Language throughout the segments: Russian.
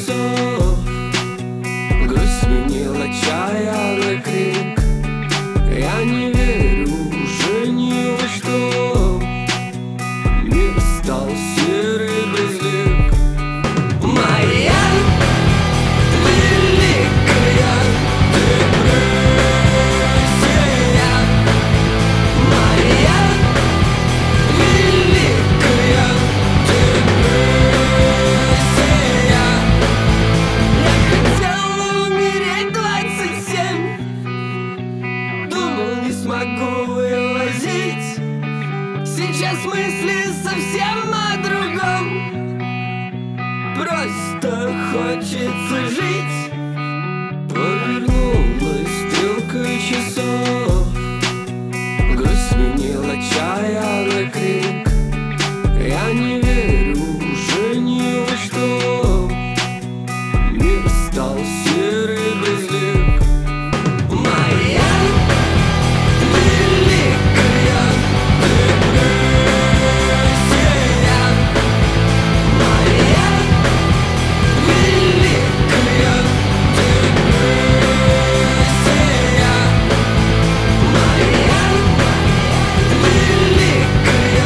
часов грусть сменила отчаянный крик. Я не верю уже ни во что. Мир стал серый безлик. Моя великая депрессия, моя великая депрессия. Я хотела умереть 27, думал, не смогу вывозить. Сейчас мысли совсем о другом, просто хочется жить. Повернулась стрелка часов, грусть сменила отчаянный крик. Я не верю уже ни во что. Мир стал серый безлик. Моя великая депрессия, моя великая депрессия, моя великая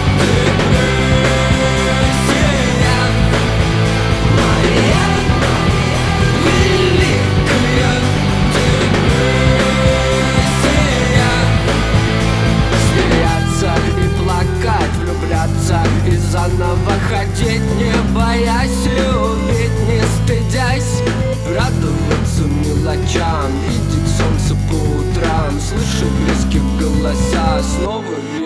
смеяться и плакать, влюбляться и заново хотеть, не боясь любить, не стыдясь, радоваться мелочам, видеть солнце по утрам, слышать близких голоса, снова